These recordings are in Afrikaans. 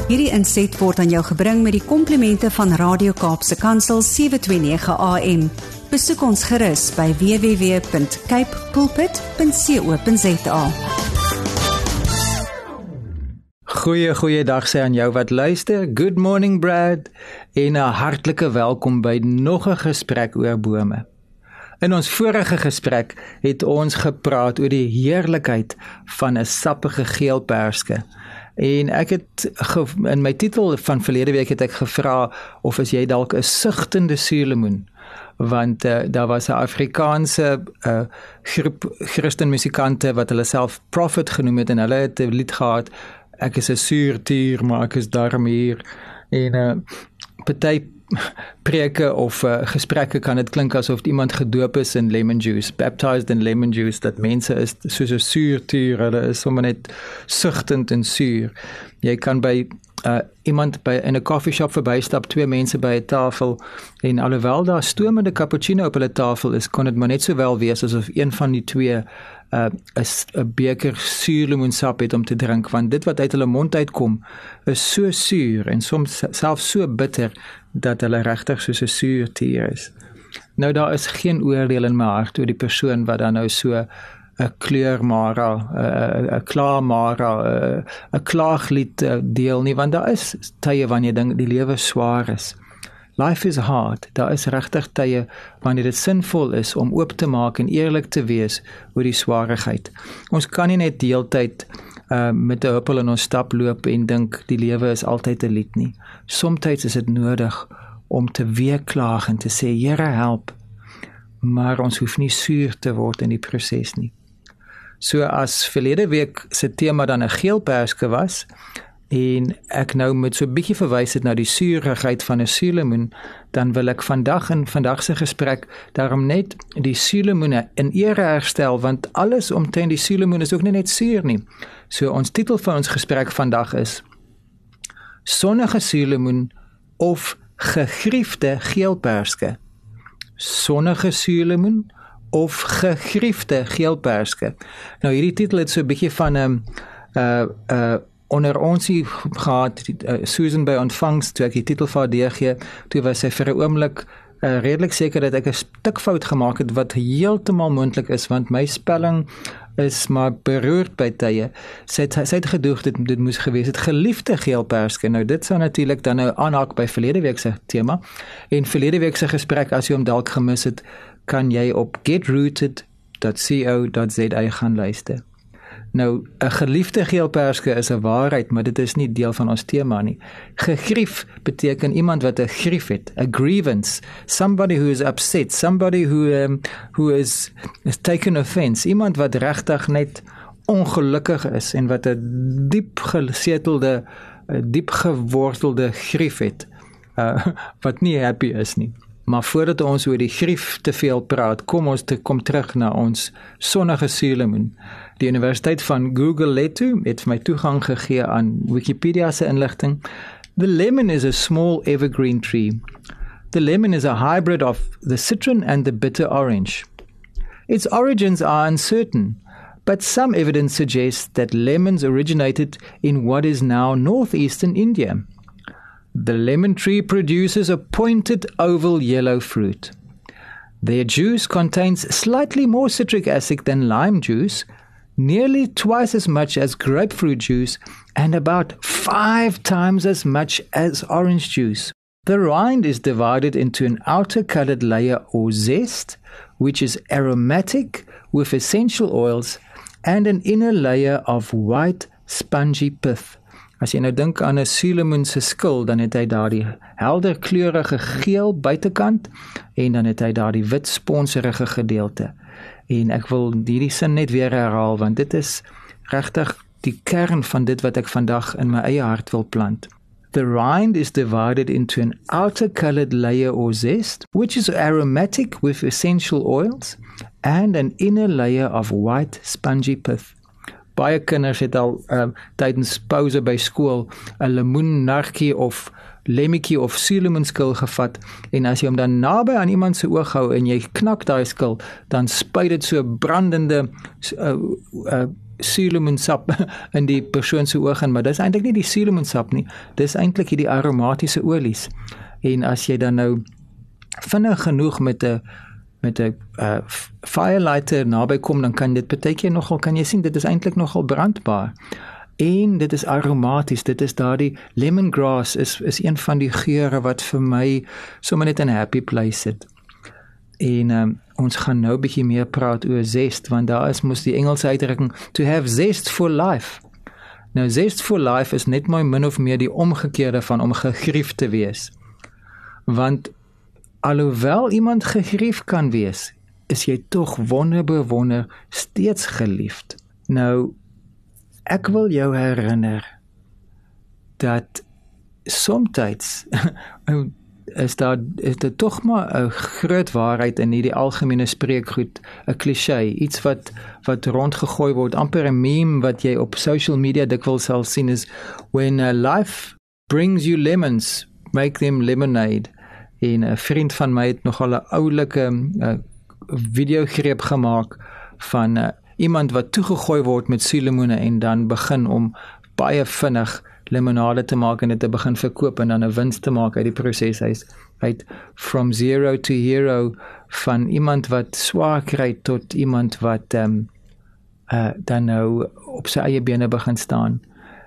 Hierdie inset word aan jou gebring met die komplimente van Radio Kaapse Kansel 729 AM. Besoek ons gerus by www.cape pulpit.co.za. Goeie dag sê aan jou wat luister. Good morning Brad en 'n hartlike welkom by nog 'n gesprek oor bome. In ons vorige gesprek het ons gepraat oor die heerlikheid van 'n sappige geel perske. En ek het in my titel van verlede week het ek gevra of as jy dalk 'n sigtende suurlemoen, want daar was 'n Afrikaanse groep Christenmusikante wat hulle self Prophet genoem het en hulle het 'n lied gehad, ek is 'n suurtier, maar ek is daarom hier. En party preke of gesprekke kan dit klink asof iemand gedoop is in lemon juice, baptized in lemon juice, dat mense is soos 'n suurtier, hulle is sommer net sigtend en suur. Jy kan by iemand in 'n coffeeshop verbystap, twee mense by 'n tafel, en alhoewel daar stomende cappuccino op hulle tafel is, kon dit maar net sowel wees asof een van die twee 'n beker suurlemoensap het om te drink, want dit wat uit hulle mond uitkom is so suur en soms selfs so bitter dat hulle regtig soos 'n suurtier is. Nou daar is geen oordeel in my hart oor die persoon wat dan nou so 'n kleurmara, 'n klaarmara, 'n klaaglied deel nie, want daar is tye wanneer die lewe swaar is. Life is hard. Daar is regtig tye wanneer dit sinvol is om oop te maak en eerlik te wees oor die swaarigheid. Ons kan nie net die hele tyd met 'n huppel in ons stap loop en dink die lewe is altyd 'n lied nie. Somstyds is dit nodig om te weeklaag en te sê, Here help, maar ons hoef nie suur te word in die proses nie. So as verlede week se tema dan 'n geel perske was, en ek nou met so 'n bietjie verwys het na die suurigheid van 'n suurlemoen, dan wil ek vandag se gesprek daarom net die suurlemoene in ere herstel, want alles omtrent die suurlemoen is ook nie net suur nie. So ons titel van ons gesprek vandag is Sonnige suurlemoen of gegriefde geelperske. Sonnige suurlemoen of gegriefde geelperske. Nou hierdie titel het so 'n bietjie van onder ons gehad, Susan by ontvangs, toe ek die titel vir haar deurgee, toe was sy vir 'n oomblik redelik seker dat ek 'n stukfout gemaak het, wat heeltemal moontlik is, want my spelling is maar beroerd by tye. Sy het gedoog dit moes gewees het geliefde geelperske. Nou dit sou natuurlik dan nou aanhaak by verlede week se tema. En verlede week se gesprek, as jy hom dalk gemis het, kan jy op getrooted.co.za gaan luister. Nou, 'n geliefde geelperske is 'n waarheid, maar dit is nie deel van ons tema nie. Gegrief beteken iemand wat 'n grief het, 'n grievance, somebody who is upset, somebody who is taken offense, iemand wat regtig net ongelukkig is en wat 'n diep gesetelde, diep gewortelde grief het, wat nie happy is nie. Maar voordat ons oor die grief te veel praat, kom terug na ons sonnige suurlemoen. Die Universiteit van Google Leto het vir my toegang gegee aan Wikipedia se inligting. The lemon is a small evergreen tree. The lemon is a hybrid of the citron and the bitter orange. Its origins are uncertain, but some evidence suggests that lemons originated in what is now northeastern India. The lemon tree produces a pointed oval yellow fruit. Their juice contains slightly more citric acid than lime juice, nearly twice as much as grapefruit juice, and about 5 times as much as orange juice. The rind is divided into an outer colored layer or zest, which is aromatic with essential oils, and an inner layer of white spongy pith. As jy nou dink aan 'n suurlemoen se skil, dan het hy daardie helder kleurige geel buitekant en dan het hy daardie wit sponserige gedeelte. En ek wil hierdie sin net weer herhaal, want dit is regtig die kern van dit wat ek vandag in my eie hart wil plant. The rind is divided into an outer colored layer or zest, which is aromatic with essential oils, and an inner layer of white spongy pith. Baie kinders het al tydens pouse by skool 'n lemoennartjie of lemmetjie of suurlemoenskil gevat, en as jy hom dan naby aan iemand se oog hou en jy knak daai skil, dan spuit dit so brandende suurlemoensap in die persoon se oë gaan, maar dis eintlik nie die suurlemoensap nie, dis eintlik hierdie aromatiese olies. En as jy dan nou vinnig genoeg met 'n firelighter naby kom, dan kan dit partykeer nogal, kan jy sien, dit is eintlik nogal brandbaar. En dit is aromaties, dit is daardie lemongrass is een van die geure wat vir my sommer net 'n happy place sit. En ons gaan nou 'n bietjie meer praat oor zest, want daar is mos die Engelse uitdrukking to have zest for life. Nou zest for life is net maar min of meer die omgekeerde van om gegrief te wees. Want alhoewel iemand gegrief kan wees, is jy tog wonder steeds geliefd. Nou, ek wil jou herinner dat somtyds is dit tog maar 'n groot waarheid in hierdie algemene spreekgoed, 'n cliché, iets wat rondgegooi word, amper 'n meme wat jy op social media dikwels sal sien is when life brings you lemons, make them lemonade. En 'n vriend van my het nogal 'n oulike videogreep gemaak van iemand wat toegegooi word met suurlemoene en dan begin om baie vinnig limonade te maak en dit te begin verkoop en dan 'n wins te maak uit die proses. Hy't from zero to hero, van iemand wat swaar kry tot iemand wat dan nou op sy eie bene begin staan.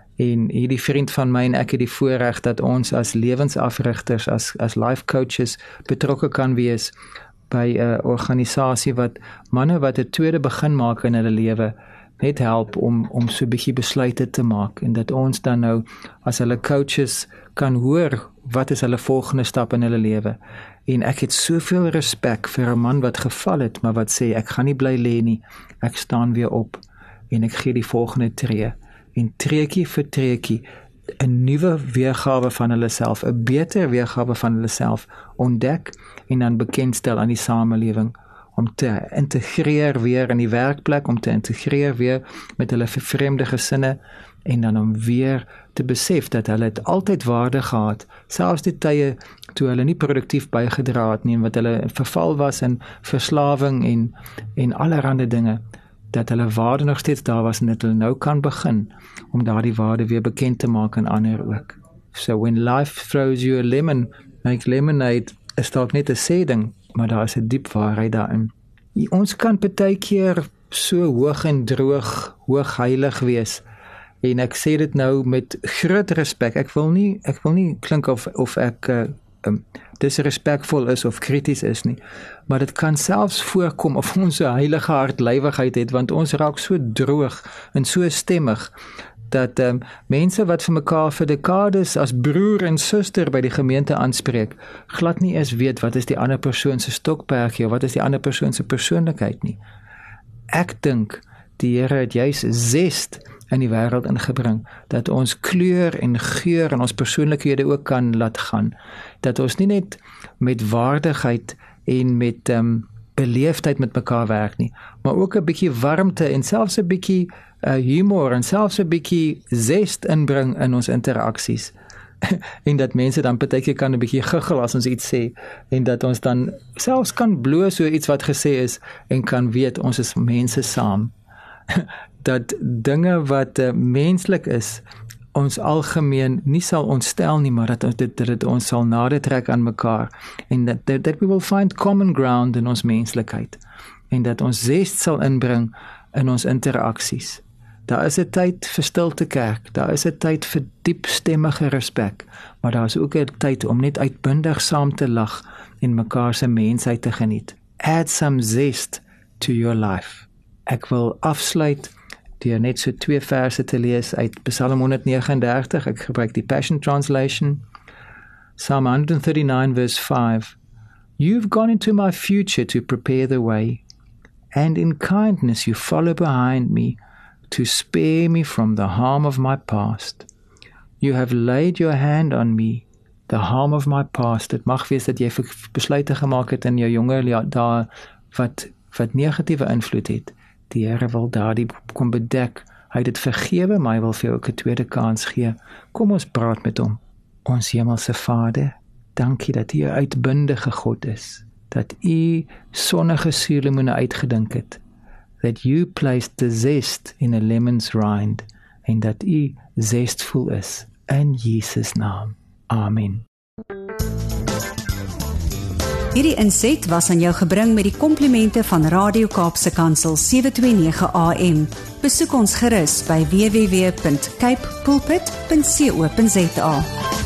En hierdie vriend van my en ek het die voorreg dat ons as lewensafrigters, as life coaches betrokke kan wees by 'n organisasie wat manne wat 'n tweede begin maak in hulle lewe net help om so 'n bietjie besluite te maak, en dat ons dan nou as hulle coaches kan hoor wat is hulle volgende stap in hulle lewe. En ek het soveel respek vir 'n man wat geval het, maar wat sê ek gaan nie bly lê nie, ek staan weer op en ek gee die volgende tree. En treetjie vir treetjie 'n nuwe weergawe van hulle self, 'n beter weergawe van hulle self ontdek en dan bekendstel aan die samelewing, om te integreer weer in die werkplek, om te integreer weer met hulle vervreemde gesinne, en dan om weer te besef dat hulle het altyd waarde gehad, selfs die tye toe hulle nie produktief bygedra het nie, en wat hulle verval was in verslawing en allerlei dinge, dat hulle waarde nog steeds daar was en dat hulle nou kan begin om daardie waarde weer bekend te maak aan ander ook. So when life throws you a lemon, make lemonade, is dalk net 'n sê ding, maar daar is 'n diep waarheid daarin. Ons kan partykeer so hoog en droog, hoogheilig wees, en ek sê dit nou met groot respek. Ek wil nie klink of ek disrespekvol is of krities is nie, maar dit kan selfs voorkom of ons 'n heilige hartlywigheid het, want ons raak so droog en so stemmig dat mense wat vir mekaar vir dekades as broer en suster by die gemeente aanspreek, glad nie eens weet wat is die ander persoon se stokperdjie of wat is die ander persoon se persoonlikheid nie. Ek dink die Here het juis zest in die wêreld ingebring, dat ons kleur en geur en ons persoonlikhede ook kan laat gaan, dat ons nie net met waardigheid en met beleefdheid met mekaar werk nie, maar ook 'n bietjie warmte en selfs 'n bietjie humor en selfs 'n bietjie zest inbring in ons interaksies. En dat mense dan partykeer kan 'n bietjie giggel as ons iets sê, en dat ons dan selfs kan bloos oor iets wat gesê is en kan weet ons is mense saam. Dat dinge wat menslik is, ons algemeen nie sal ontstel nie, maar dat dit ons sal nader trek aan mekaar, en that we will find common ground in ons menslikheid, en dat ons zest sal inbring in ons interaksies. Daar is 'n tyd vir stilte kerk, daar is 'n tyd vir diepstemmige respek, maar daar is ook 'n tyd om net uitbundig saam te lag en mekaar se mensheid te geniet. Add some zest to your life. Ek wil afsluit deur net so 2 verse te lees uit Psalm 139. Ek gebruik die Passion Translation. Psalm 139 verse 5. You've gone into my future to prepare the way, and in kindness you follow behind me to spare me from the harm of my past. You have laid your hand on me, the harm of my past. Dit mag wees dat jy besluite gemaak het in jou jonger dae wat negatiewe invloed het. Die Here wil daardie kom bedek. Hy het dit vergewe, maar hy wil vir jou ook 'n tweede kans gee. Kom ons praat met hom. Ons hemelse Vader, dankie dat U 'n uitbundige God is, dat U sonnige suurlemoene uitgedink het, that you placed the zest in a lemon's rind en dat u zestvol is in Jesus naam. Amen. Hierdie inset was aan jou gebring met die komplimente van Radio Kaapse Kansel 729 AM. Besoek ons gerus by www.cape pulpit.co.za.